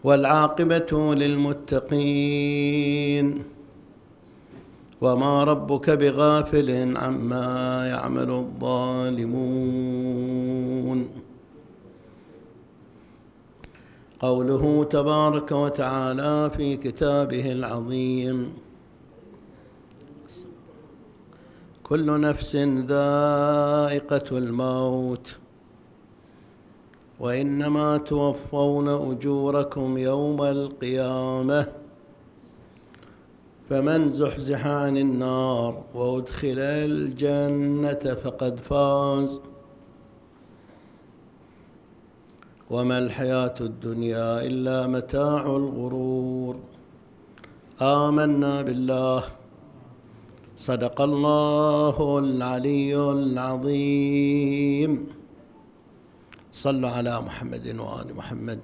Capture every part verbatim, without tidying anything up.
والعاقبة للمتقين وما ربك بغافل عما يعمل الظالمون. قوله تبارك وتعالى في كتابه العظيم: كل نفس ذائقة الموت وإنما توفون أجوركم يوم القيامة فمن زحزح عن النار وأدخل الجنة فقد فاز وما الحياة الدنيا إلا متاع الغرور. آمنا بالله. صدق الله العلي العظيم. صلوا على محمد وآل محمد.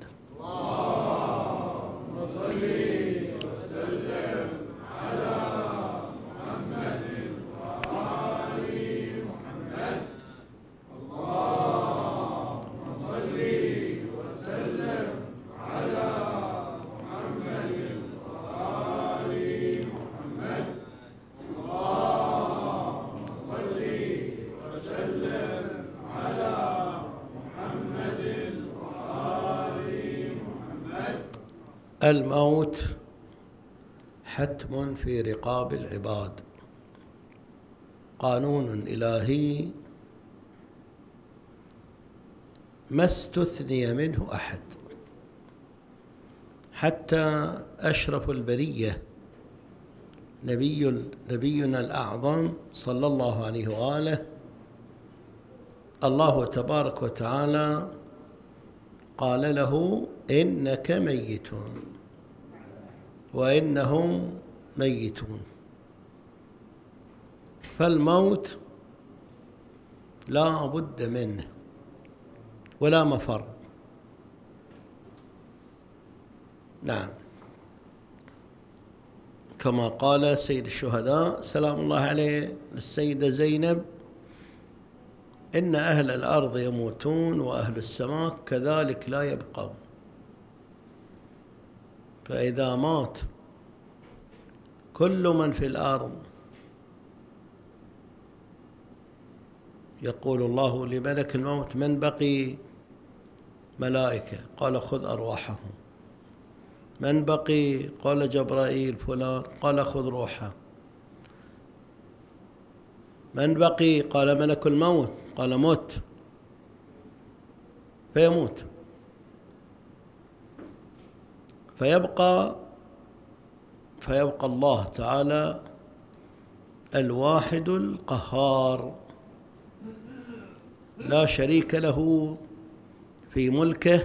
اللهم صل وسلم على محمد وآل محمد. اللهم صل وسلم على محمد وآل محمد. اللهم صل وسلم على الموت حتم في رقاب العباد، قانون إلهي ما استثني منه أحد، حتى أشرف البرية نبي نبينا الأعظم صلى الله عليه وآله الله تبارك وتعالى قال له: إنك ميت وإنهم ميتون. فالموت لا بد منه ولا مفر. نعم، كما قال سيد الشهداء سلام الله عليه للسيدة زينب: إن أهل الأرض يموتون وأهل السماء كذلك لا يبقون. فإذا مات كل من في الأرض يقول الله لملك الموت: من بقي؟ ملائكة. قال: خذ أرواحهم. من بقي؟ قال: جبرائيل فلان. قال: خذ روحه. من بقي؟ قال: ملك الموت. قال: مت. فيموت. فيبقى فيبقى الله تعالى الواحد القهار، لا شريك له في ملكه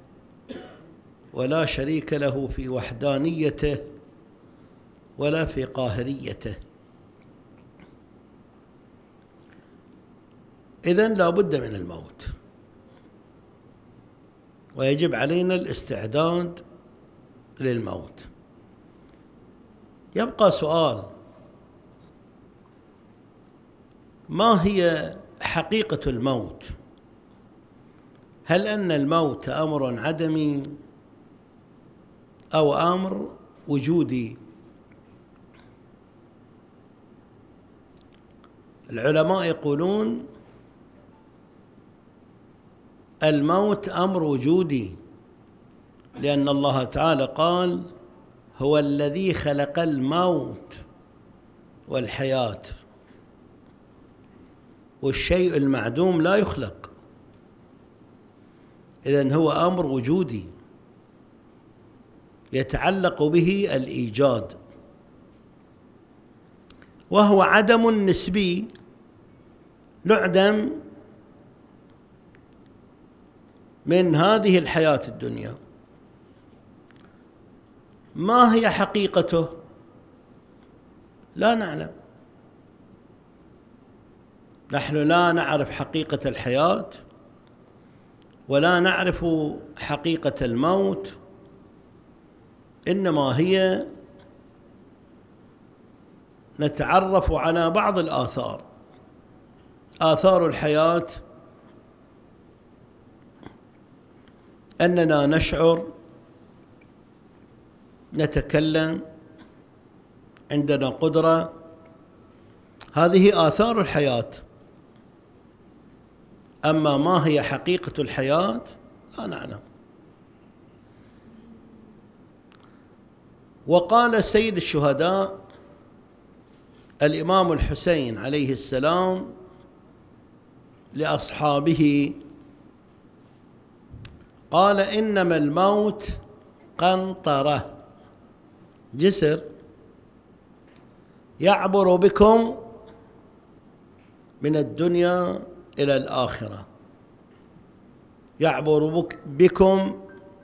ولا شريك له في وحدانيته ولا في قاهريته. إذن لا بد من الموت، ويجب علينا الاستعداد للموت. يبقى سؤال: ما هي حقيقة الموت؟ هل أن الموت أمر عدمي أو أمر وجودي؟ العلماء يقولون الموت أمر وجودي، لأن الله تعالى قال: هو الذي خلق الموت والحياة، والشيء المعدوم لا يخلق. إذن هو أمر وجودي يتعلق به الإيجاد، وهو عدم نسبي، نعدم من هذه الحياة الدنيا. ما هي حقيقته؟ لا نعلم. نحن لا نعرف حقيقة الحياة ولا نعرف حقيقة الموت، إنما هي نتعرف على بعض الآثار. آثار الحياة أننا نشعر نتكلم، عندنا قدرة. هذه آثار الحياة، أما ما هي حقيقة الحياة لا نعلم. وقال سيد الشهداء الإمام الحسين عليه السلام لأصحابه، قال: إنما الموت قنطرة، جسر يعبر بكم من الدنيا إلى الآخرة، يعبر بكم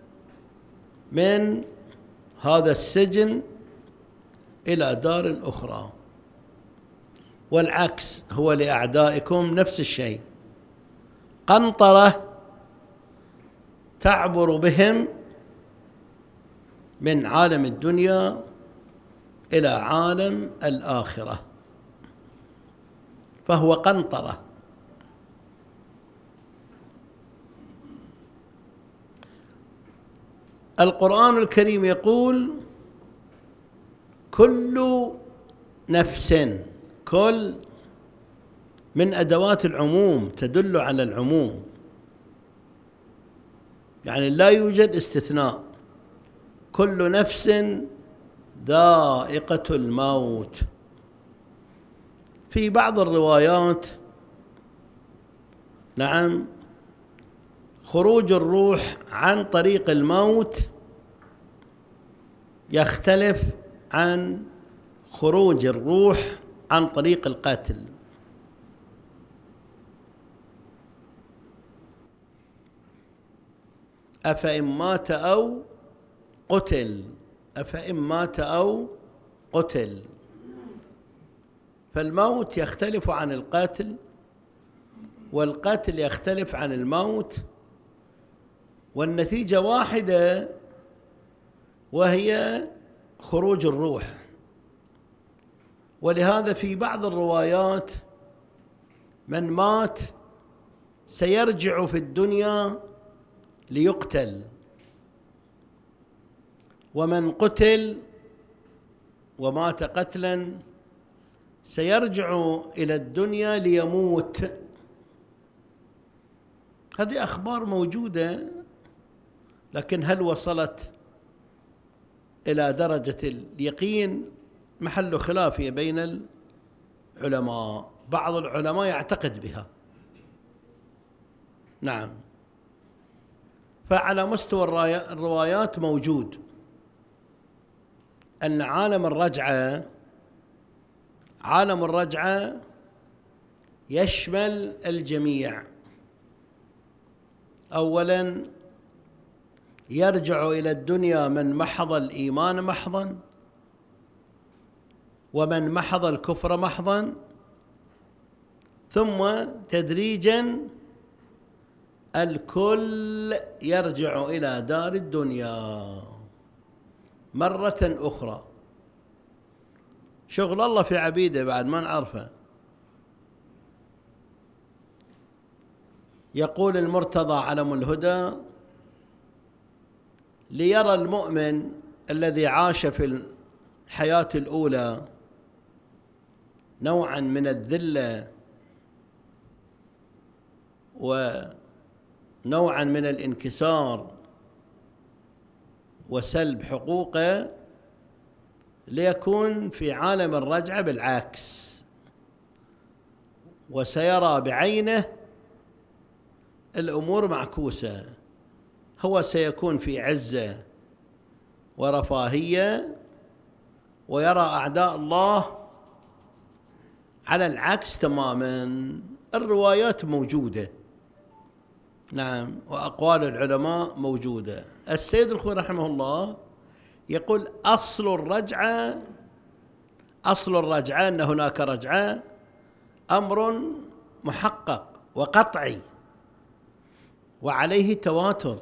من هذا السجن إلى دار أخرى، والعكس هو لأعدائكم نفس الشيء. قنطرة تعبر بهم من عالم الدنيا إلى عالم الآخرة، فهو قنطرة. القرآن الكريم يقول: كل نفس، كل من أدوات العموم تدل على العموم، يعني لا يوجد استثناء. كل نفس ذائقة الموت. في بعض الروايات نعم خروج الروح عن طريق الموت يختلف عن خروج الروح عن طريق القتل. أفإن مات أو قتل، أفإن مات أو قتل. فالموت يختلف عن القتل، والقتل يختلف عن الموت، والنتيجة واحدة وهي خروج الروح. ولهذا في بعض الروايات من مات سيرجع في الدنيا ليقتل، ومن قتل ومات قتلا سيرجع إلى الدنيا ليموت. هذه أخبار موجودة، لكن هل وصلت إلى درجة اليقين محل خلاف بين العلماء. بعض العلماء يعتقد بها، نعم. فعلى مستوى الروايات موجود أن عالم الرجعة، عالم الرجعة يشمل الجميع. أولاً يرجع إلى الدنيا من محض الإيمان محضاً، ومن محض الكفر محضاً، ثم تدريجاً الكل يرجع إلى دار الدنيا مرة أخرى. شغل الله في عبيده بعد ما نعرفه. يقول المرتضى علم الهدى: ليرى المؤمن الذي عاش في الحياة الأولى نوعا من الذلة ونوعا من الانكسار وسلب حقوقه، ليكون في عالم الرجعة بالعكس، وسيرى بعينه الأمور معكوسة. هو سيكون في عزة ورفاهية، ويرى أعداء الله على العكس تماما. الروايات موجودة، نعم، وأقوال العلماء موجودة. السيد الخوئي رحمه الله يقول: أصل الرجعة، أصل الرجعة أن هناك رجعة أمر محقق وقطعي، وعليه تواتر.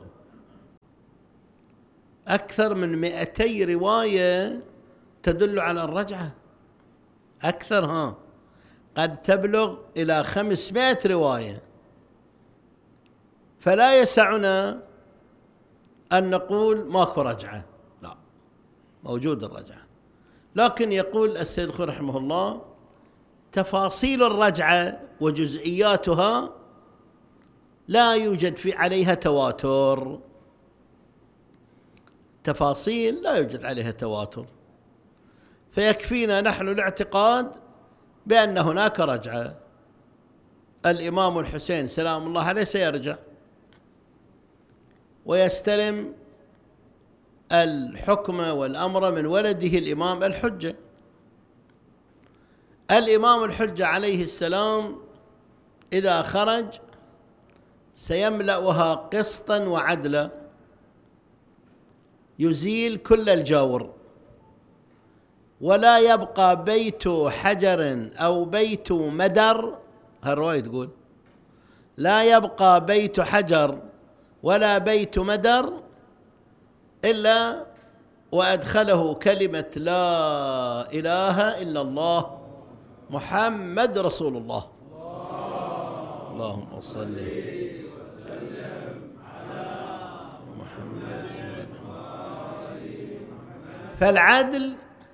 أكثر من مئتي رواية تدل على الرجعة، أكثر، ها قد تبلغ إلى خمسمائة رواية. فلا يسعنا أن نقول ماكو رجعة، لا، موجود الرجعة. لكن يقول السيد الخوئي رحمه الله تفاصيل الرجعة وجزئياتها لا يوجد في عليها تواتر، تفاصيل لا يوجد عليها تواتر، فيكفينا نحن الاعتقاد بأن هناك رجعة. الإمام الحسين سلام الله عليه سيرجع ويستلم الحكم والأمر من ولده الإمام الحجة. الإمام الحجة عليه السلام إذا خرج سيملأها قسطا وعدلا، يزيل كل الجور، ولا يبقى بيت حجر أو بيت مدر، هالرواية تقول لا يبقى بيت حجر ولا بيت مدر إلا وأدخله كلمة لا إله إلا الله محمد رسول الله. اللهم صل وسلم على محمد. فالعدل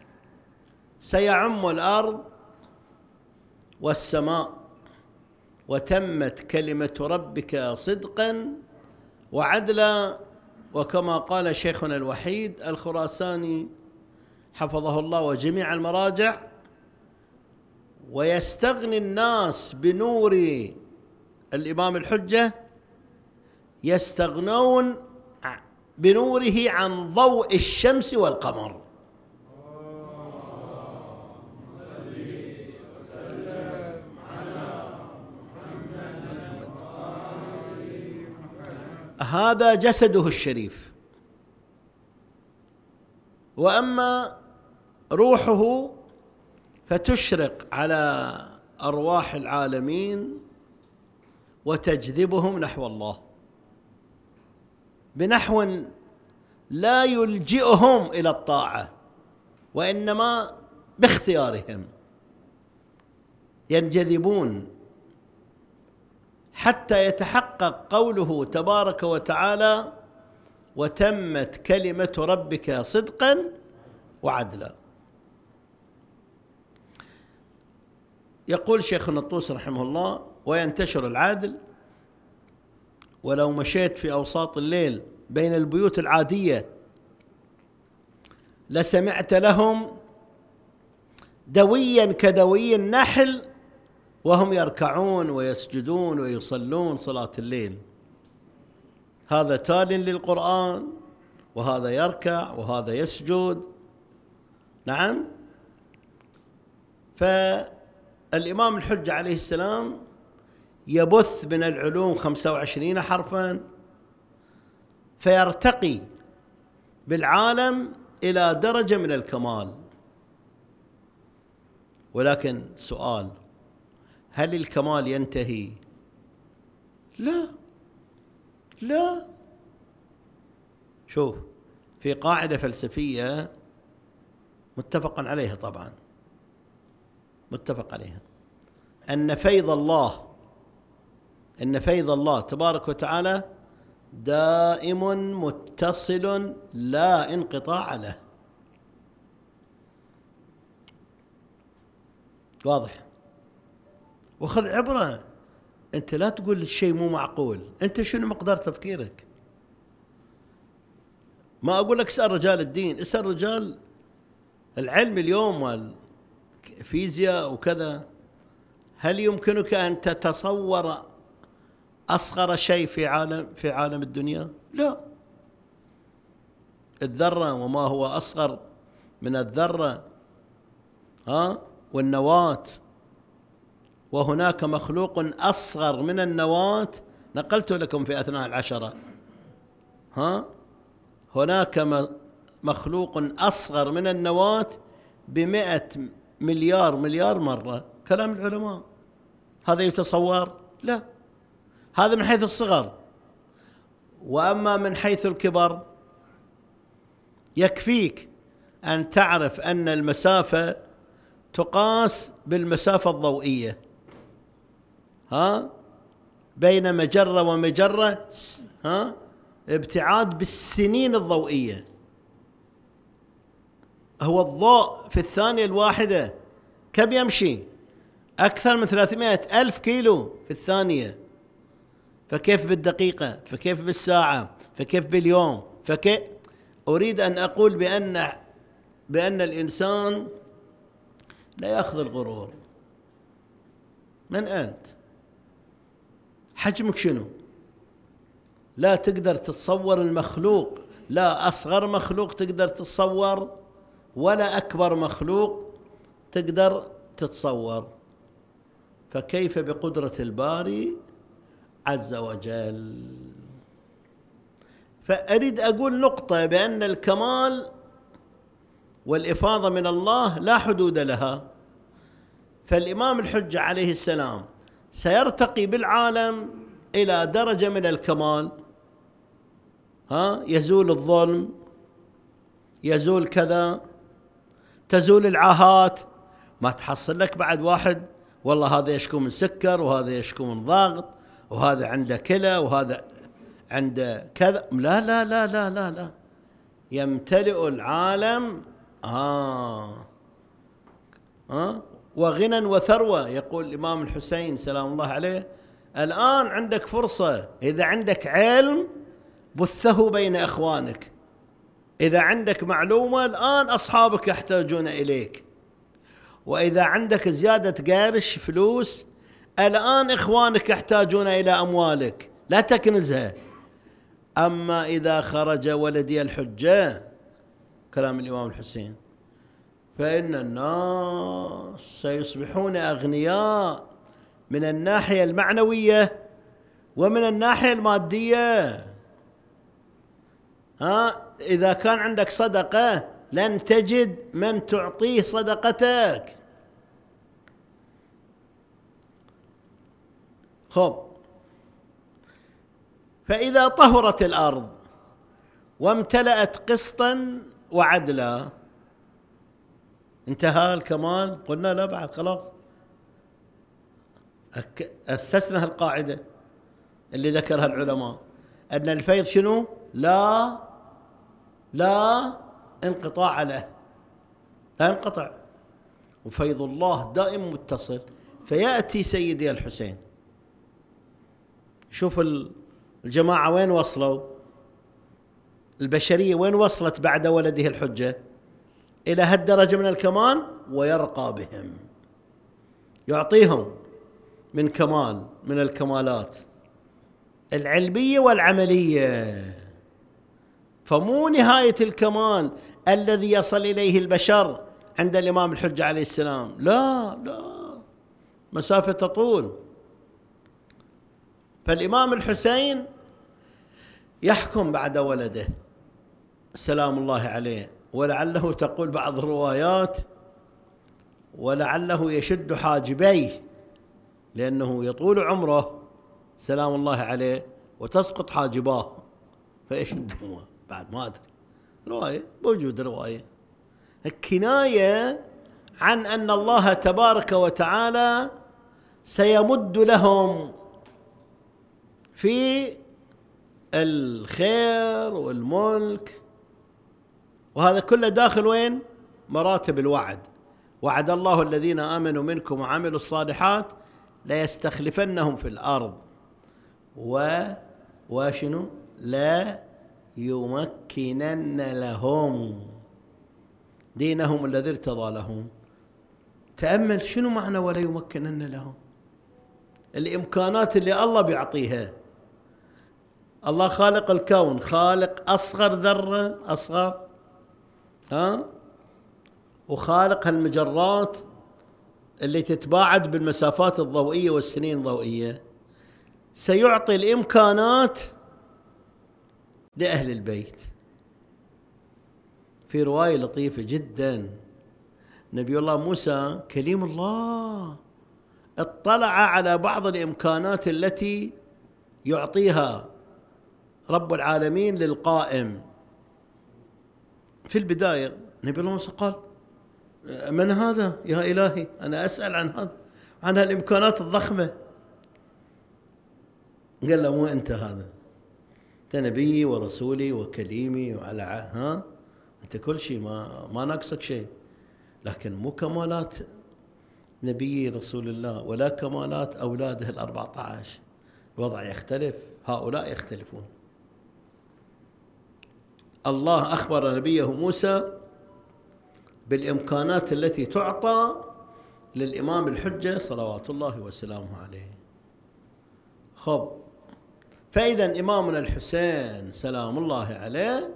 سيعم الأرض والسماء، وتمت كلمة ربك صدقا وعدلا، وكما قال شيخنا الوحيد الخراساني حفظه الله وجميع المراجع: ويستغني الناس بنور الإمام الحجة، يستغنون بنوره عن ضوء الشمس والقمر. هذا جسده الشريف. وأما روحه فتشرق على أرواح العالمين وتجذبهم نحو الله بنحو لا يلجئهم إلى الطاعة، وإنما باختيارهم ينجذبون حتى يتحقق قوله تبارك وتعالى: وتمت كلمة ربك صدقا وعدلا. يقول شيخنا الطوسي رحمه الله: وينتشر العدل ولو مشيت في أوساط الليل بين البيوت العادية لسمعت لهم دويا كدوي النحل وهم يركعون ويسجدون ويصلون صلاة الليل. هذا تال للقرآن، وهذا يركع وهذا يسجد. نعم. فالإمام الحجة عليه السلام يبث من العلوم خمسة وعشرين حرفا، فيرتقي بالعالم إلى درجة من الكمال. ولكن سؤال: هل الكمال ينتهي؟ لا لا. شوف، في قاعدة فلسفية متفق عليها، طبعا متفق عليها، أن فيض الله أن فيض الله تبارك وتعالى دائم متصل لا انقطاع له. واضح؟ وخذ عبرة، أنت لا تقول الشيء مو معقول، أنت شنو مقدار تفكيرك؟ ما أقول لك اسأل رجال الدين، اسأل رجال العلم اليوم والفيزياء وكذا. هل يمكنك أن تتصور أصغر شيء في عالم في عالم الدنيا؟ لا. الذرة وما هو أصغر من الذرة، ها، والنواة، وهناك مخلوق أصغر من النواة نقلت لكم في أثناء العشرة. ها، هناك مخلوق أصغر من النواة بمئة مليار مليار مرة. كلام العلماء. هذا يتصور؟ لا. هذا من حيث الصغر. وأما من حيث الكبر يكفيك أن تعرف أن المسافة تقاس بالمسافة الضوئية، ها، بين مجرة ومجرة، ها، ابتعاد بالسنين الضوئية. هو الضوء في الثانية الواحدة كم يمشي؟ أكثر من ثلاثمائة ألف كيلو في الثانية، فكيف بالدقيقة؟ فكيف بالساعة؟ فكيف باليوم؟ فكيف؟ أريد أن أقول بأن بأن الإنسان لا يأخذ الغرور. من أنت؟ حجمك شنو؟ لا تقدر تتصور المخلوق، لا أصغر مخلوق تقدر تتصور ولا أكبر مخلوق تقدر تتصور، فكيف بقدرة الباري عز وجل؟ فأريد أقول نقطة بأن الكمال والإفاضة من الله لا حدود لها. فالإمام الحجة عليه السلام سيرتقي بالعالم إلى درجة من الكمال، ها يزول الظلم، يزول كذا، تزول العاهات. ما تحصل لك بعد واحد والله هذا يشكو من سكر وهذا يشكو من ضغط وهذا عنده كلى وهذا عنده كذا. لا لا لا لا لا لا، يمتلئ العالم آه آه وغنى وثروة. يقول الإمام الحسين سلام الله عليه: الآن عندك فرصة، إذا عندك علم بثه بين إخوانك، إذا عندك معلومة الآن أصحابك يحتاجون إليك، وإذا عندك زيادة قرش فلوس الآن إخوانك يحتاجون إلى أموالك، لا تكنزها. أما إذا خرج ولدي الحجة، كلام الإمام الحسين، فإن الناس سيصبحون أغنياء من الناحية المعنوية ومن الناحية المادية. ها إذا كان عندك صدقة لن تجد من تعطيه صدقتك. خب، فإذا طهرت الأرض وامتلأت قسطا وعدلا انتهى الكمال؟ قلنا لا، بعد خلاص أسسنا القاعدة اللي ذكرها العلماء أن الفيض شنو؟ لا لا انقطاع له، لا ينقطع، وفيض الله دائم متصل. فيأتي سيدي الحسين، شوف الجماعة وين وصلوا، البشرية وين وصلت بعد ولده الحجة، إلى هالدرجة من الكمال، ويرقى بهم، يعطيهم من كمال من الكمالات العلمية والعملية. فمو نهاية الكمال الذي يصل إليه البشر عند الإمام الحجة عليه السلام، لا لا، مسافة تطول. فالإمام الحسين يحكم بعد ولده سلام الله عليه، ولعله تقول بعض الروايات ولعله يشد حاجبيه لأنه يطول عمره سلام الله عليه وتسقط حاجباه فيشدهما. بعد ما أدري، رواية موجود، رواية كناية عن أن الله تبارك وتعالى سيمد لهم في الخير والملك، وهذا كله داخل وين؟ مراتب الوعد. وعد الله الذين آمنوا منكم وعملوا الصالحات ليستخلفنهم في الأرض و وشنو لا يمكنن لهم دينهم الذي ارتضى لهم. تأمل شنو معنى ولا يمكنن لهم؟ الإمكانات اللي الله بيعطيها. الله خالق الكون، خالق أصغر ذرة، أصغر ها وخالق هالمجرات اللي تتباعد بالمسافات الضوئية والسنين الضوئية. سيعطي الإمكانات لأهل البيت. في رواية لطيفة جدا، نبي الله موسى كليم الله اطلع على بعض الإمكانات التي يعطيها رب العالمين للقائم. في البداية نبي الله موسى قال: من هذا يا إلهي؟ أنا أسأل عن هذا، عن هالإمكانات الضخمة. قال له: مو أنت، هذا أنت نبي ورسولي وكليمي، وعلى ها أنت كل شيء، ما ما ناقصك شيء، لكن مو كمالات نبي رسول الله ولا كمالات أولاده الأربعة عشر. الوضع يختلف، هؤلاء يختلفون. الله أخبر نبيه موسى بالإمكانات التي تعطى للإمام الحجة صلوات الله وسلامه عليه. خب، فإذا إمامنا الحسين سلام الله عليه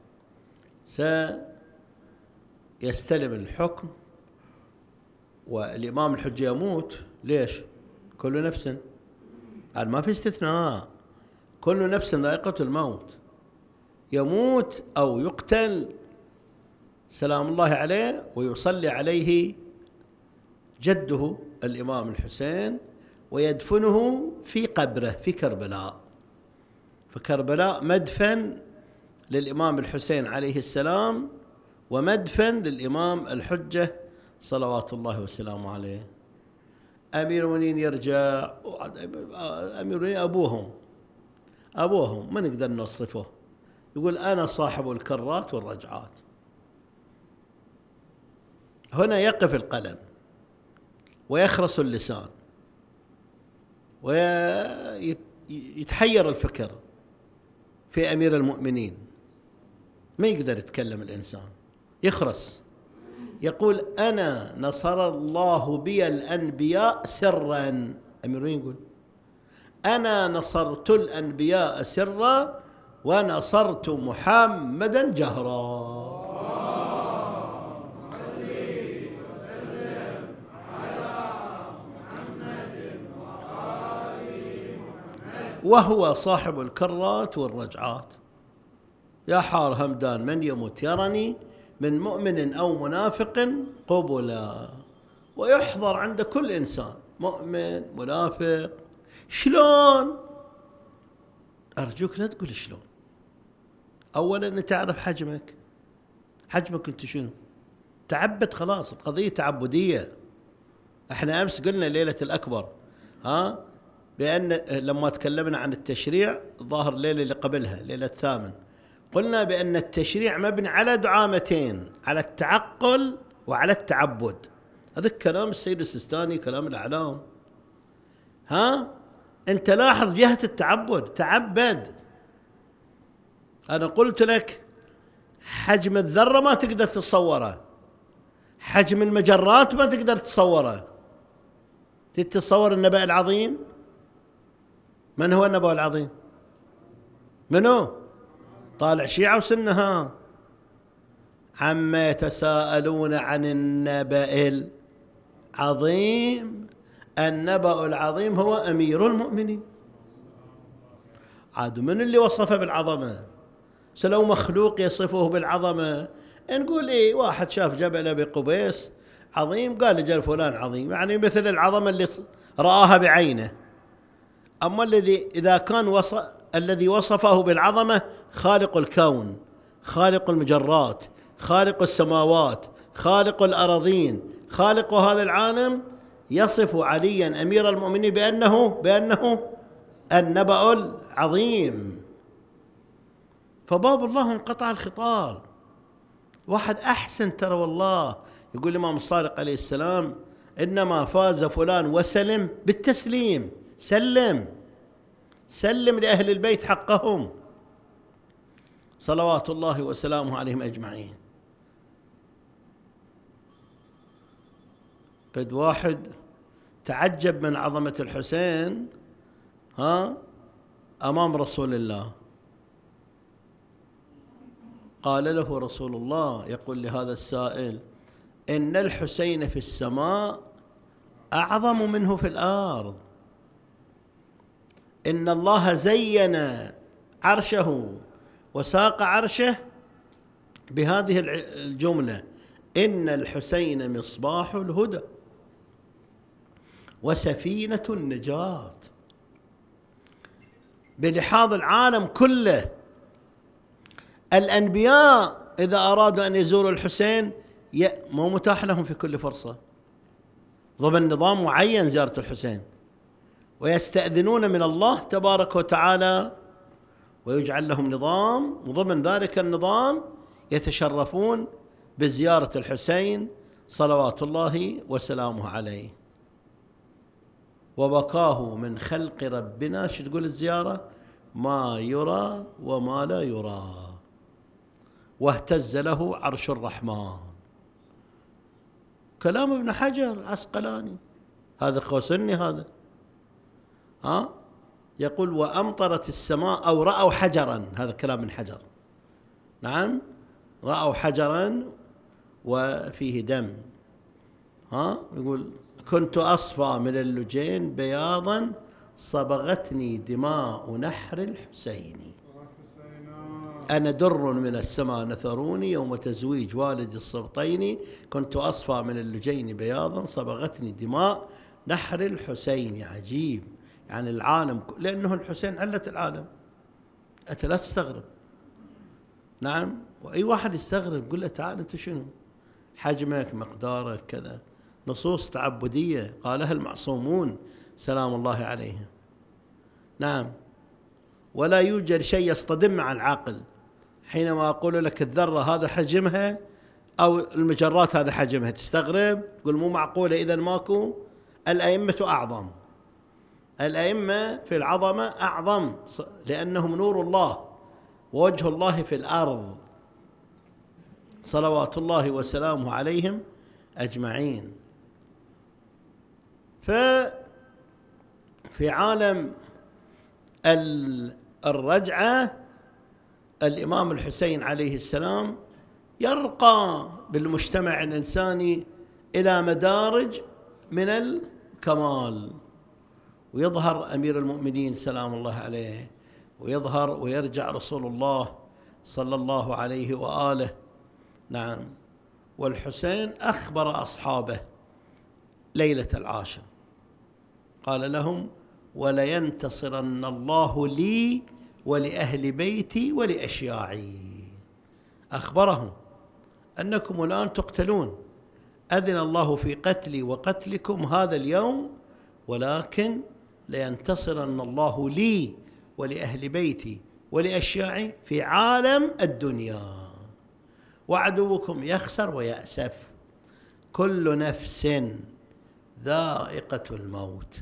سيستلم الحكم، والإمام الحجة يموت. ليش؟ كل نفس، قال ما في استثناء، كل نفس ذائقة الموت، يموت أو يقتل سلام الله عليه، ويصلي عليه جده الإمام الحسين ويدفنه في قبره في كربلاء. فكربلاء مدفن للإمام الحسين عليه السلام ومدفن للإمام الحجة صلوات الله وسلامه عليه. أمير المؤمنين يرجع، أمير المؤمنين أبوهم أبوهم ما نقدر نوصفه، يقول أنا صاحب الكرات والرجعات. هنا يقف القلم ويخرس اللسان ويتحير الفكر في أمير المؤمنين، ما يقدر يتكلم الإنسان، يخرس. يقول أنا نصر الله بي الأنبياء سرا. أمير المؤمنين يقول أنا نصرت الأنبياء سرا ونصرت محمدا جهرا. وهو صاحب الكرات والرجعات. يا حار همدان من يموت يرني من مؤمن أو منافق قبلا. ويحضر عند كل إنسان مؤمن منافق. شلون؟ أرجوك لا تقول شلون. أولا أن تعرف حجمك، حجمك أنت شنو؟ تعبد خلاص، القضية تعبدية. احنا أمس قلنا ليلة الأكبر ها بأن لما تكلمنا عن التشريع ظاهر الليلة اللي قبلها ليلة الثامن، قلنا بأن التشريع مبني على دعامتين، على التعقل وعلى التعبد. هذا كلام السيد السيستاني، كلام الأعلام. ها أنت لاحظ جهة التعبد، تعبد. أنا قلت لك حجم الذرة ما تقدر تتصوره، حجم المجرات ما تقدر تتصوره. تتصور النبأ العظيم؟ من هو النبأ العظيم؟ منو؟ طالع شيعة وسنة. ها عما يتساءلون عن النبأ العظيم. النبأ العظيم هو أمير المؤمنين. عاد من اللي وصفه بالعظمة؟ سلو مخلوق يصفه بالعظمة نقول إيه، واحد شاف جبل أبي قبيس عظيم قال جل فلان عظيم، يعني مثل العظمة اللي رآها بعينه. أما الذي إذا كان وصف الذي وصفه بالعظمة خالق الكون، خالق المجرات، خالق السماوات، خالق الأراضين، خالق هذا العالم، يصف عليا أمير المؤمنين بأنه بأنه النبأ العظيم. فباب الله انقطع الخطاب. واحد أحسن ترى والله، يقول الإمام الصادق عليه السلام إنما فاز فلان وسلم بالتسليم. سلم سلم لأهل البيت حقهم صلوات الله وسلامه عليهم أجمعين. قد واحد تعجب من عظمة الحسين ها أمام رسول الله، قال له رسول الله يقول لهذا السائل إن الحسين في السماء أعظم منه في الأرض. إن الله زين عرشه وساق عرشه بهذه الجملة: إن الحسين مصباح الهدى وسفينة النجاة. بلحاظ العالم كله الأنبياء إذا أرادوا أن يزوروا الحسين مو متاح لهم في كل فرصة، ضمن نظام معين زيارة الحسين، ويستأذنون من الله تبارك وتعالى ويجعل لهم نظام، وضمن ذلك النظام يتشرفون بزيارة الحسين صلوات الله وسلامه عليه. وبكاه من خلق ربنا، شو تقول الزيارة؟ ما يرى وما لا يرى، واهتز له عرش الرحمن. كلام ابن حجر العسقلاني، هذا خوسني هذا. ها يقول وأمطرت السماء، أو رأوا حجرا، هذا كلام من حجر. نعم، رأوا حجرا وفيه دم. ها يقول كنت أصفى من اللجين بياضا صبغتني دماء نحر الحسين، أنا در من السماء نثروني يوم تزويج والد السبطين، كنت أصفى من اللجين بياضا صبغتني دماء نحر الحسين. عجيب، يعني العالم، لأنه الحسين علة العالم، أنت لا تستغرب. نعم، وأي واحد يستغرب قل له تعال أنت شنو حجمك مقدارك كذا. نصوص تعبدية قالها المعصومون سلام الله عليهم. نعم، ولا يوجد شيء يصطدم مع العقل حينما أقول لك الذرة هذا حجمها أو المجرات هذا حجمها، تستغرب تقول مو معقولة، إذا ماكو. الأئمة أعظم، الأئمة في العظمة أعظم، لأنهم نور الله ووجه الله في الأرض صلوات الله وسلامه عليهم أجمعين. ففي عالم الرجعة الإمام الحسين عليه السلام يرقى بالمجتمع الإنساني إلى مدارج من الكمال، ويظهر أمير المؤمنين سلام الله عليه، ويظهر ويرجع رسول الله صلى الله عليه وآله. نعم، والحسين أخبر أصحابه ليلة العاشر، قال لهم ولينتصرن الله لي ولأهل بيتي ولأشياعي. أخبرهم أنكم الآن تقتلون، أذن الله في قتلي وقتلكم هذا اليوم، ولكن لينتصرن الله لي ولأهل بيتي ولأشياعي في عالم الدنيا، وعدوكم يخسر ويأسف. كل نفس ذائقة الموت،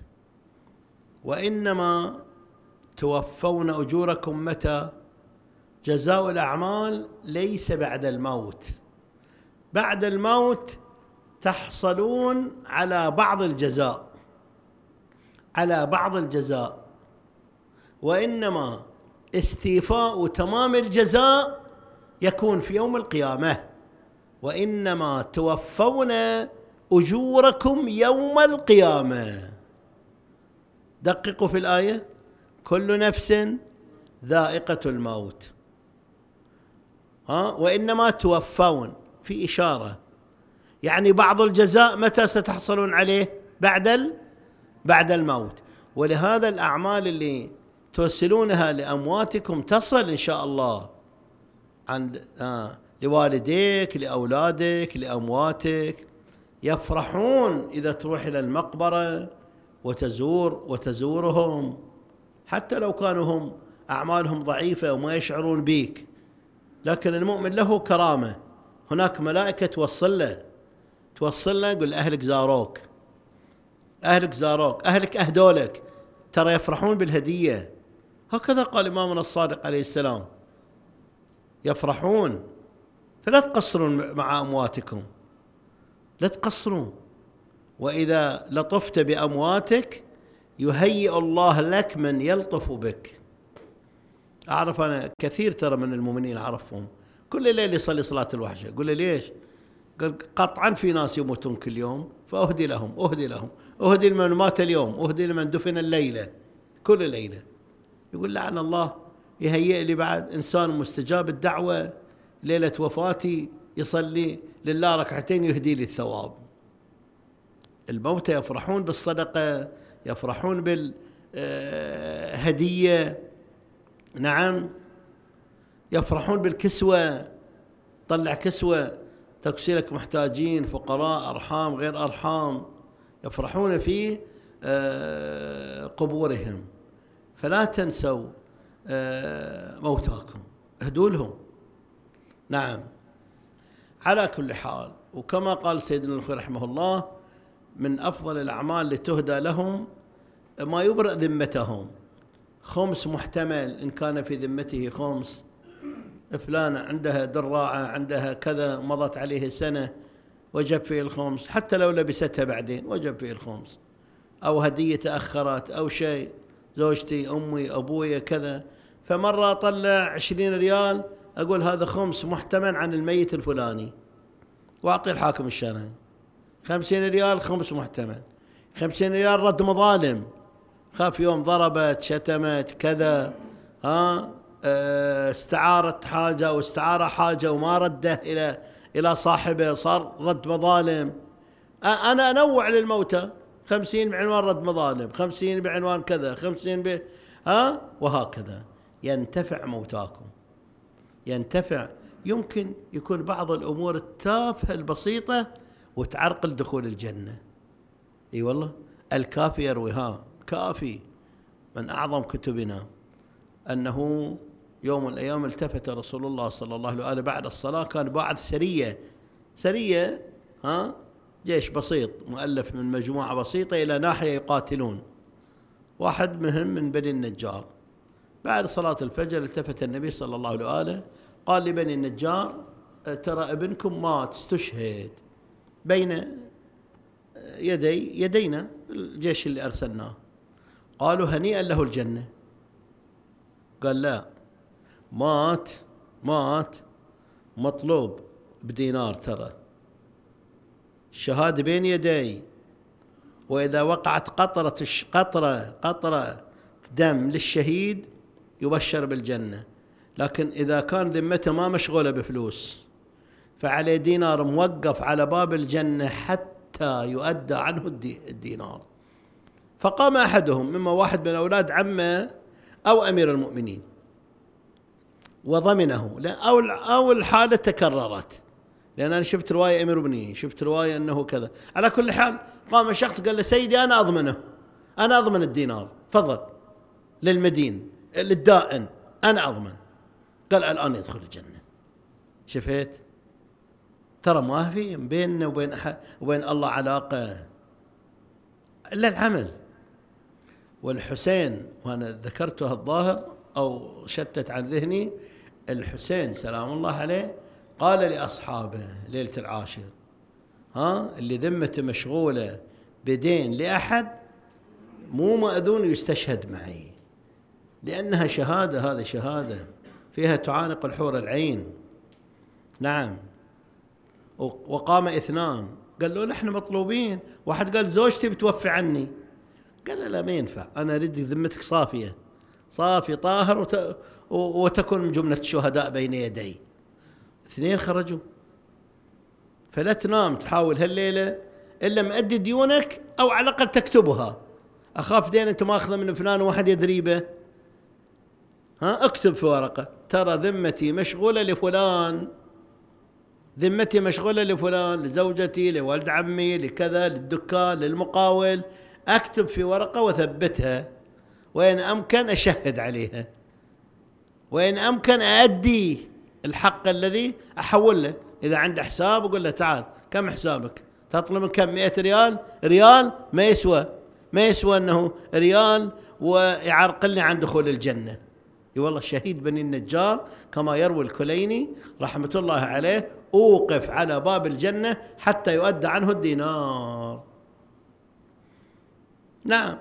وإنما توفون أجوركم متى؟ جزاء الأعمال ليس بعد الموت، بعد الموت تحصلون على بعض الجزاء، على بعض الجزاء، وإنما استيفاء تمام الجزاء يكون في يوم القيامة. وإنما توفون أجوركم يوم القيامة. دققوا في الآية، كل نفس ذائقة الموت، ها وإنما توفون، في إشارة، يعني بعض الجزاء متى ستحصلون عليه؟ بعد بعد الموت. ولهذا الأعمال اللي توصلونها لأمواتكم تصل إن شاء الله عند آه لوالديك، لأولادك، لأمواتك، يفرحون إذا تروح إلى المقبرة وتزور وتزورهم، حتى لو كانوا هم أعمالهم ضعيفة وما يشعرون بيك، لكن المؤمن له كرامة، هناك ملائكة توصل له توصل له يقول أهلك زاروك، أهلك زاروك، أهلك أهدولك، ترى يفرحون بالهدية. هكذا قال إمامنا الصادق عليه السلام، يفرحون. فلا تقصرون مع أمواتكم، لا تقصرون. وإذا لطفت بأمواتك يهيئ الله لك من يلطف بك. أعرف أنا كثير ترى من المؤمنين أعرفهم كل ليل يصلي صلاة الوحشة، قل لي ليش؟ قال قطعا في ناس يموتون كل يوم، فأهدي لهم أهدي لهم أهدي لمن مات اليوم، أهدي لمن دفن الليلة، كل ليلة. يقول لعن الله يهيئ لي بعد إنسان مستجاب الدعوة ليلة وفاتي يصلي لله ركعتين يهدي لي الثواب. الموتى يفرحون بالصدقة، يفرحون بالهدية، نعم، يفرحون بالكسوة، طلع كسوة تكسي لك محتاجين، فقراء، أرحام، غير أرحام، يفرحون في قبورهم. فلا تنسوا موتاكم، اهدوا لهم. نعم. على كل حال، وكما قال سيدنا الخوي رحمه الله من أفضل الأعمال اللي تهدى لهم ما يبرئ ذمتهم، خمس محتمل إن كان في ذمته خمس، فلان عندها دراعة عندها كذا مضت عليه سنة وجب فيه الخمس، حتى لو لبستها بعدين وجب فيه الخمس، أو هدية تأخرت أو شيء، زوجتي أمي أبويا كذا، فمرة طلع عشرين ريال أقول هذا خمس محتمل عن الميت الفلاني وأعطي الحاكم الشرعي. خمسين ريال خمس محتمل، خمسين ريال رد مظالم، خاف يوم ضربت شتمت كذا، ها استعارت حاجة أو استعار حاجة وما رده إلى إلى صاحبه صار رد مظالم. أنا أنوع للموتى، خمسين بعنوان رد مظالم، خمسين بعنوان كذا، خمسين ب ها وهكذا ينتفع موتاكم، ينتفع. يمكن يكون بعض الأمور التافهة البسيطة وتعرقل دخول الجنة. اي والله الكافي يرويها، كافي من أعظم كتبنا أنه يوم من الأيام التفت رسول الله صلى الله عليه وآله بعد الصلاة، كان بعد سرية سرية ها جيش بسيط مؤلف من مجموعة بسيطة إلى ناحية يقاتلون، واحد مهم من بني النجار. بعد صلاة الفجر التفت النبي صلى الله عليه وآله قال لبني النجار ترى ابنكم مات استشهد بين يدي يدينا الجيش اللي أرسلناه. قالوا هنيئا له الجنة. قال لا، مات مات مطلوب بدينار، ترى الشهادة بين يدي، وإذا وقعت قطرة قطرة قطرة دم للشهيد يبشر بالجنة، لكن إذا كان ذمته ما مشغولة بفلوس فعليه دينار موقف على باب الجنة حتى يؤدى عنه الدينار. فقام أحدهم مما واحد من أولاد عمه أو أمير المؤمنين وضمنه، أو أو الحالة تكررت، لأن أنا شفت رواية أمير المؤمنين، شفت رواية أنه كذا. على كل حال قام الشخص قال له سيدي أنا أضمنه، أنا أضمن الدينار، فضل للمدين للدائن أنا أضمن. قال الآن يدخل الجنة. شفت ترى ما في بيننا وبين أحد وبين الله علاقة إلا العمل. والحسين، وأنا ذكرته الظاهر أو شتت عن ذهني، الحسين سلام الله عليه قال لأصحابه ليلة العاشر ها اللي ذمته مشغولة بدين لأحد مو مأذون يستشهد معي، لأنها شهادة، هذه شهادة فيها تعانق الحور العين. نعم. وقام اثنان قال له نحن مطلوبين، واحد قال زوجتي بتوفي عني، قال لا ما ينفع، أنا أريد ذمتك صافية صافي طاهر وت... وتكون من جملة الشهداء بين يدي. اثنين خرجوا. فلا تنام تحاول هالليلة إلا مأدي ديونك أو على الأقل تكتبها. أخاف دين أنت ماخذه من فلان وواحد يدريبه، ها اكتب في ورقة ترى ذمتي مشغولة لفلان، ذمتي مشغولة لفلان، لزوجتي، لولد عمي، لكذا، للدكان، للمقاول. أكتب في ورقة وثبتها، وإن أمكن أشهد عليها، وإن أمكن أؤدي الحق الذي أحول له. إذا عنده حساب أقول له تعال كم حسابك؟ تطلب من كم؟ مئة ريال؟ ريال ما يسوى، ما يسوى أنه ريال ويعرقلني عن دخول الجنة. اي والله شهيد بني النجار كما يروي الكليني رحمة الله عليه أوقف على باب الجنة حتى يؤدى عنه الدينار. نعم.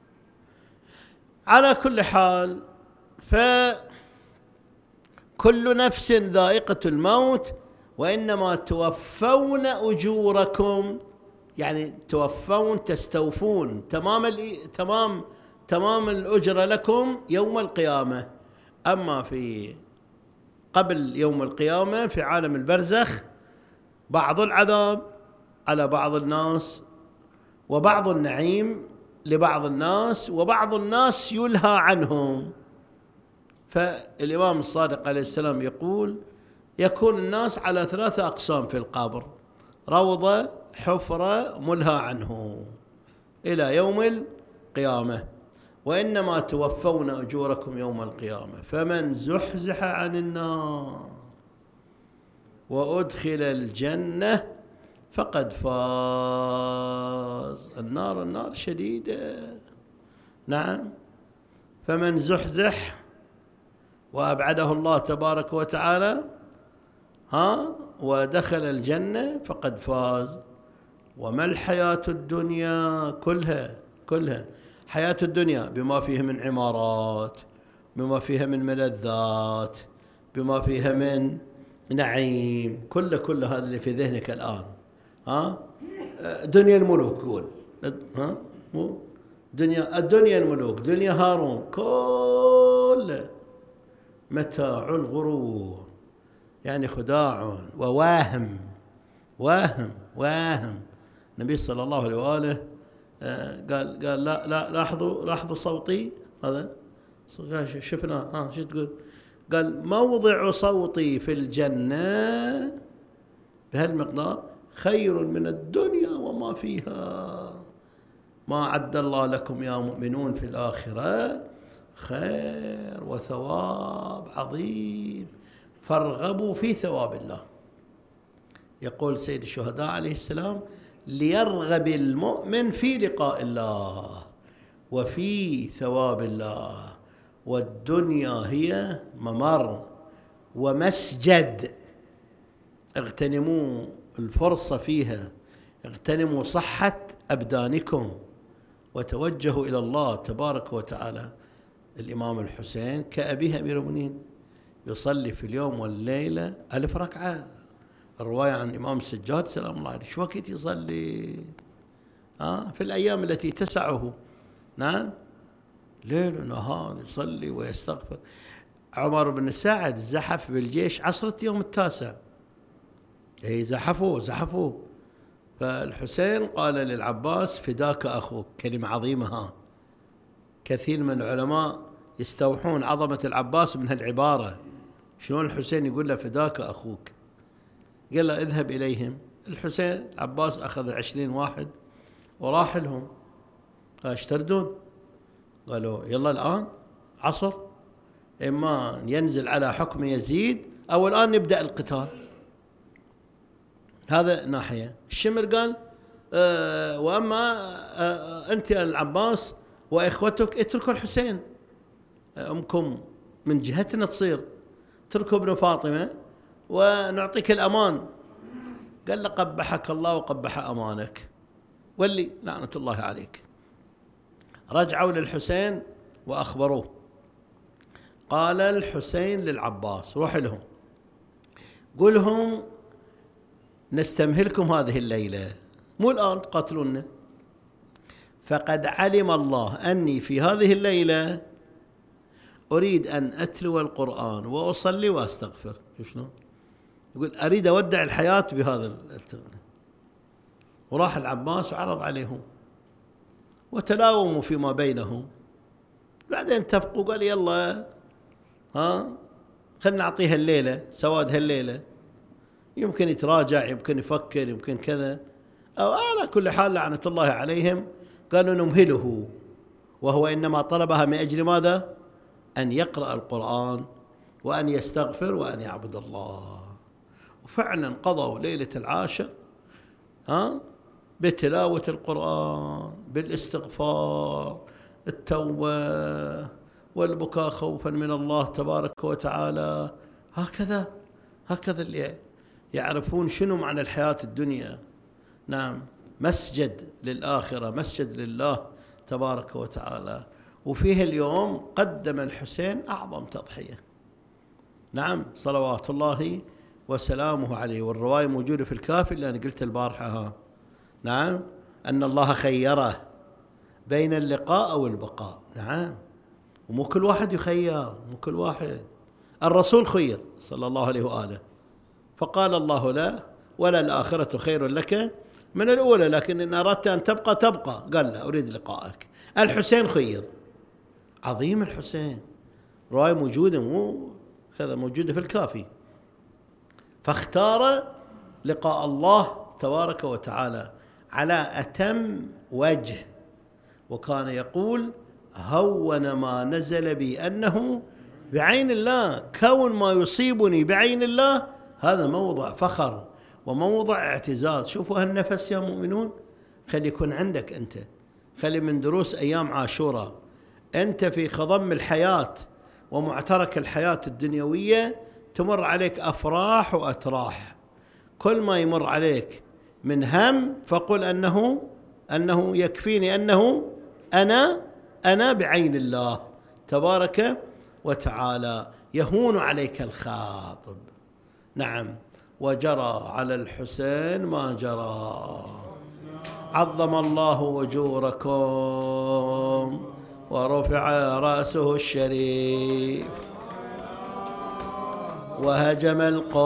على كل حال، فكل نفس ذائقة الموت وإنما توفون أجوركم، يعني توفون تستوفون تمام تمام تمام الأجر لكم يوم القيامة. أما في قبل يوم القيامة في عالم البرزخ بعض العذاب على بعض الناس، وبعض النعيم لبعض الناس، وبعض الناس يلهى عنهم. فالإمام الصادق عليه السلام يقول يكون الناس على ثلاثة أقسام في القبر: روضة، حفرة، ملهى عنه، إلى يوم القيامة. وإنما توفون أجوركم يوم القيامة، فمن زحزح عن النار وأدخل الجنة فقد فاز. النار النار شديدة، نعم. فمن زحزح وأبعده الله تبارك وتعالى ها ودخل الجنة فقد فاز. وما الحياة الدنيا كلها كلها حياة الدنيا بما فيها من عمارات، بما فيها من ملذات، بما فيها من نعيم، كله كله هذا اللي في ذهنك الآن. ها دنيا الملوك، قول ها مو دنيا الدنيا الملوك، دنيا هارون، كله متاع الغرور، يعني خداع وواهم، واهم واهم. النبي صلى الله عليه وآله قال قال لا لا لاحظوا لاحظوا صوتي هذا، شفنا ها شو تقول؟ قال موضع صوتي في الجنة بهالمقدار خير من الدنيا وما فيها. ما عد الله لكم يا مؤمنون في الآخرة خير وثواب عظيم، فارغبوا في ثواب الله. يقول سيد الشهداء عليه السلام: ليرغب المؤمن في لقاء الله وفي ثواب الله، والدنيا هي ممر ومسجد، اغتنموا الفرصة فيها، اغتنموا صحة أبدانكم وتوجهوا إلى الله تبارك وتعالى. الإمام الحسين كأبيه أمير المؤمنين يصلي في اليوم والليلة ألف ركعة. الرواية عن الإمام السجاد سلام الله عليه شو وقت يصلي؟ ها في الأيام التي تسعه، نعم، ليل ونهار يصلي ويستغفر. عمر بن سعد زحف بالجيش عصرة يوم التاسع، اي زحفوا زحفوا فالحسين قال للعباس: فداك أخوك. كلمة عظيمة ها. كثير من العلماء يستوحون عظمة العباس من هالعبارة. شلون الحسين يقول له فداك أخوك؟ قال له: اذهب إليهم. الحسين العباس أخذ عشرين واحد وراح لهم. قال: ايش تردون؟ قالوا: يلا الآن عصر، إما ينزل على حكم يزيد أو الآن نبدأ القتال. هذا ناحية. الشمر قال: أه وأما أه أنت يا العباس وإخوتك اتركوا الحسين، أمكم من جهتنا تصير، اتركوا ابن فاطمة ونعطيك الأمان. قال له: قبحك الله وقبح أمانك، ولي لعنة الله عليك. رجعوا للحسين وأخبروه. قال الحسين للعباس: روح لهم قل لهم نستمهلكم هذه الليلة، مو الآن تقاتلونا، فقد علم الله أني في هذه الليلة أريد أن أتلو القرآن وأصلي وأستغفر. شنو يقول؟ أريد أودع الحياة بهذا. وراح العباس وعرض عليهم وتلاوموا فيما بينهم. بعدين اتفقوا، قال: يلا ها خلنا نعطيها الليلة، سواد هالليلة، يمكن يتراجع، يمكن يفكر، يمكن كذا، أو على كل حال لعنة الله عليهم قالوا نمهله، وهو إنما طلبها من أجل ماذا؟ أن يقرأ القرآن وأن يستغفر وأن يعبد الله. وفعلا قضوا ليلة العاشر ها بتلاوة القرآن، بالاستغفار، التوبة، والبكاء خوفا من الله تبارك وتعالى. هكذا هكذا اللي يعرفون شنو معنى الحياة الدنيا. نعم، مسجد للآخرة، مسجد لله تبارك وتعالى. وفيه اليوم قدم الحسين أعظم تضحية، نعم، صلوات الله وسلامه عليه. والرواية موجودة في الكافي اللي أنا قلت البارحة، نعم، أن الله خيره بين اللقاء والبقاء. نعم، ومو كل واحد يخير، مو كل واحد. الرسول خير صلى الله عليه وآله، فقال الله لا ولا الآخرة خير لك من الأولى، لكن إن أردت أن تبقى تبقى. قال لا، أريد لقائك. الحسين خير، عظيم الحسين، رواية موجودة، مو كذا، موجودة في الكافي. فاختار لقاء الله تبارك وتعالى على أتم وجه، وكان يقول: هون ما نزل بي أنه بعين الله. كون ما يصيبني بعين الله هذا موضع فخر وموضع اعتزاز. شوفوا هالنفس يا مؤمنون، خلي يكون عندك أنت، خلي من دروس أيام عاشوراء أنت في خضم الحياة ومعترك الحياة الدنيوية تمر عليك أفراح وأتراح، كل ما يمر عليك من هم فقل أنه أنه يكفيني أنه أنا أنا بعين الله تبارك وتعالى يهون عليك الخاطب. نعم، وجرى على الحسين ما جرى، عظم الله أجوركم ورفع رأسه الشريف، وهجم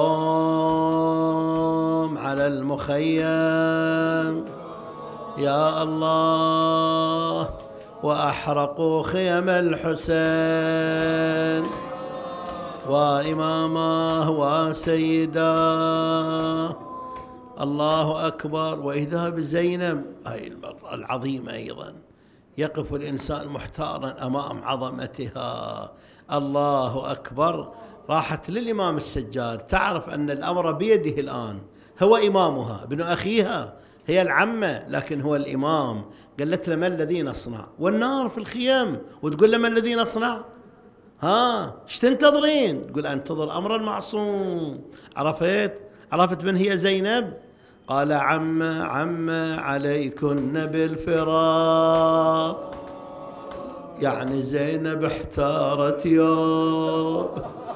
القوم على المخيم يا الله، وأحرقوا خيم الحسين وإمامه وسيداه. الله أكبر. وإذا بزينب هاي المرأة العظيمة أيضا يقف الإنسان محتارا أمام عظمتها. الله أكبر. راحت للإمام السجاد، تعرف أن الأمر بيده الآن، هو إمامها ابن أخيها، هي العمة لكن هو الإمام. قالت له ما الذي نصنع والنار في الخيام، وتقول له ما الذي نصنع؟ ها ايش تنتظرين؟ تقول انتظر أمر المعصوم. عرفت عرفت من هي زينب؟ قال عم عم عليكن بالفراق. يعني زينب احتارت يوم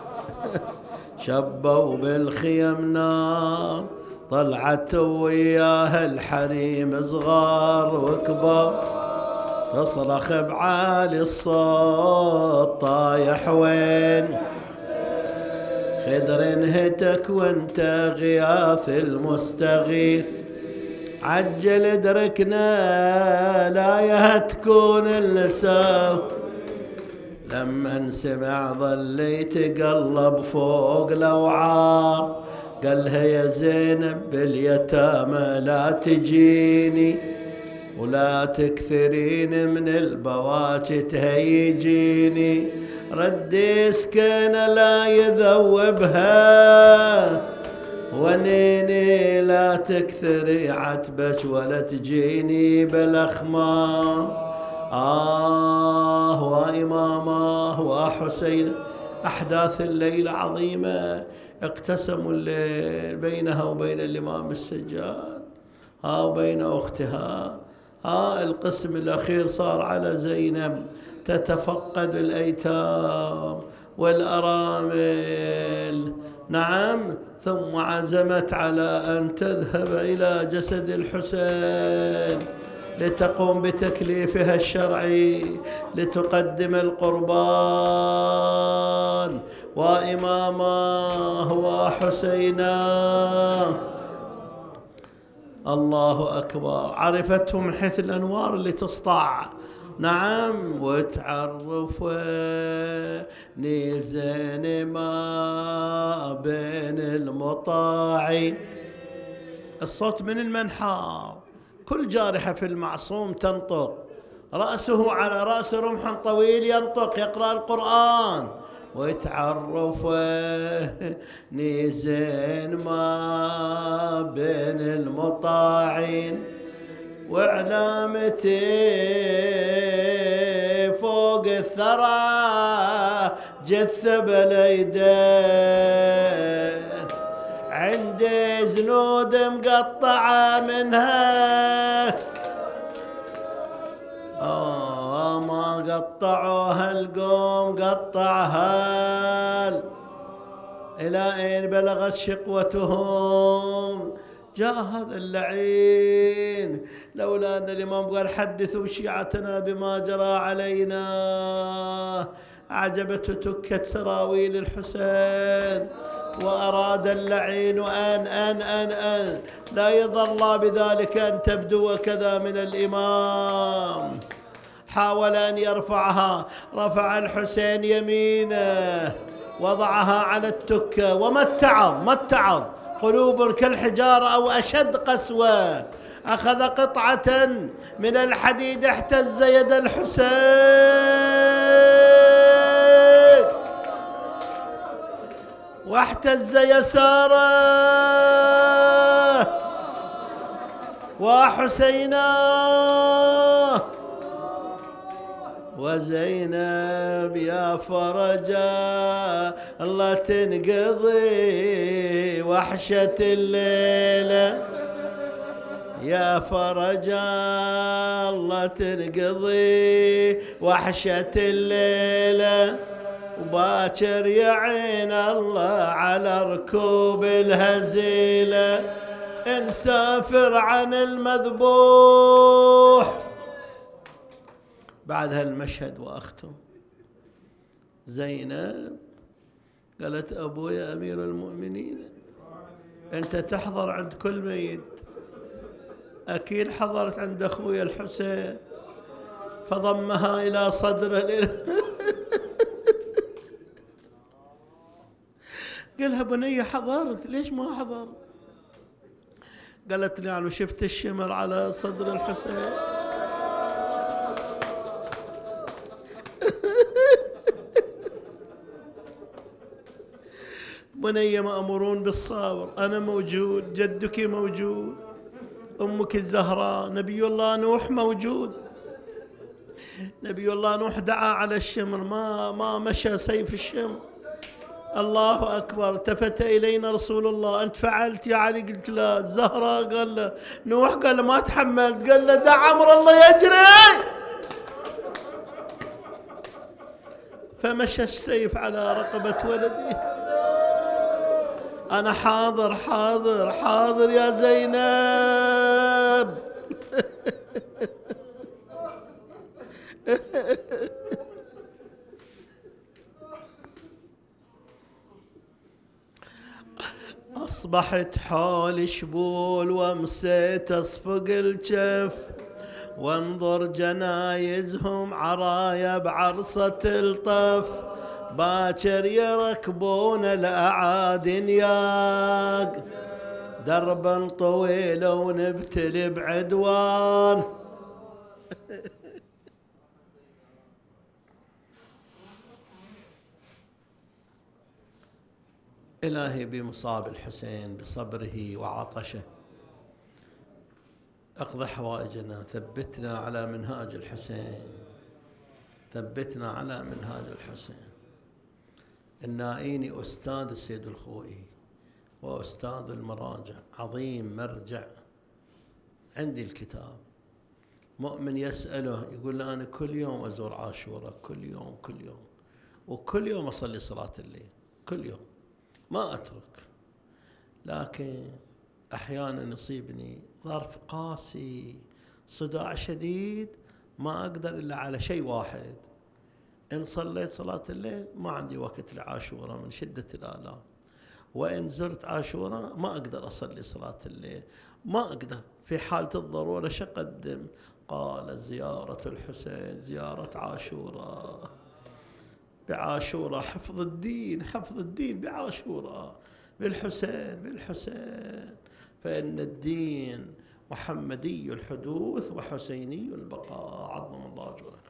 شبوا بالخيم نار، طلعت وياها الحريم صغار وكبار، تصرخ بعالي الصوت طايح وين خدر انهتك وانت غياث المستغيث، عجل ادركنا لا يهتكون النساء. لما سمع ظل يتقلب فوق لوعار، قالها يا زينب باليتامى لا تجيني، ولا تكثرين من البواكي تهيجيني، ردي سكينة لا يذوبها، ونيني لا تكثري عتبك ولا تجيني بالأخمار. آه وإماماه وحسين. أحداث الليلة عظيمة، اقتسموا الليل بينها وبين الإمام السجاد، ها وبين أختها. ها القسم الأخير صار على زينب تتفقد الأيتام والأرامل. نعم، ثم عزمت على أن تذهب إلى جسد الحسين لتقوم بتكليفها الشرعي، لتقدم القربان وإماماه وحسيناه. الله أكبر. عرفته من حيث الأنوار اللي تسطع. نعم، وتعرفني زين ما بين المطاعين. الصوت من المنحار، كل جارحة في المعصوم تنطق، رأسه على رأس رمح طويل ينطق يقرأ القرآن. وتعرفني زين ما بين المطاعين، وعلامتي فوق الثرى جثة باليدين، عندي زنود مقطعة منها، آه ما قطعوها القوم قطعها. إلى أين بلغت شقوتهم؟ جاء هذا اللعين، لولا أن الإمام قال حدثوا شيعتنا بما جرى علينا، أعجبته تكة سراويل الحسين، وأراد اللعين أن أن أن أن لا يظل بذلك أن تبدو كذا من الإمام. حاول أن يرفعها، رفع الحسين يمينه وضعها على التكة، وما اتعظ ما اتعظ قلوب كالحجارة أو أشد قسوة. أخذ قطعة من الحديد احتز يد الحسين، واحتز يساره وحسينا وزينب يا فرجا الله تنقضي وحشة الليلة يا فرجا الله تنقضي وحشة الليلة وباكر يعين الله على ركوب الهزيلة نسافر عن المذبوح. بعد هالمشهد واختم زينب قالت أبويا أمير المؤمنين أنت تحضر عند كل ميت، أكيد حضرت عند أخويا الحسين، فضمها إلى صدره قالها بنية حضرت، ليش ما حضرت؟ قالت لي يعني شفت الشمر على صدر الحسين. بني مأمورون بالصبر، أنا موجود، جدك موجود، أمك الزهراء، نبي الله نوح موجود. نبي الله نوح دعا على الشمر، ما ما مشى سيف الشمر. الله أكبر. التفت إلينا رسول الله، أنت فعلت يا علي؟ قلت لا. الزهراء قال له، نوح قال له ما تحملت، قال له دع أمر الله يجري. فمشى السيف على رقبة ولدي. أنا حاضر حاضر حاضر يا زينب. أصبحت حولي شبول ومسيت أصفق الجف، وانظر جنايزهم عرايا بعرصة الطف، باكر يركبون الأعادي نياق، دربا طويل ونبتلي بعدوان. إلهي بمصاب الحسين بصبره وعطشه اقض حوائجنا، ثبتنا على منهاج الحسين، ثبتنا على منهاج الحسين. النائيني أستاذ السيد الخوئي وأستاذ المراجع، عظيم مرجع. عندي الكتاب، مؤمن يسأله يقول له أنا كل يوم أزور عاشوراء، كل يوم كل يوم وكل يوم أصلي صلاة الليل، كل يوم ما أترك. لكن أحيانا يصيبني ظرف قاسي، صداع شديد، ما أقدر إلا على شيء واحد، إن صليت صلاة الليل ما عندي وقت لعاشوراء من شدة الآلام، وإن زرت عاشوراء ما أقدر أصلي صلاة الليل، ما أقدر. في حالة الضرورة شو أقدم؟ قال زيارة الحسين، زيارة عاشوراء. بعاشوراء حفظ الدين، حفظ الدين بعاشوراء، بالحسين بالحسين، فإن الدين محمدي الحدوث وحسيني البقاء. عظم الله أجرك.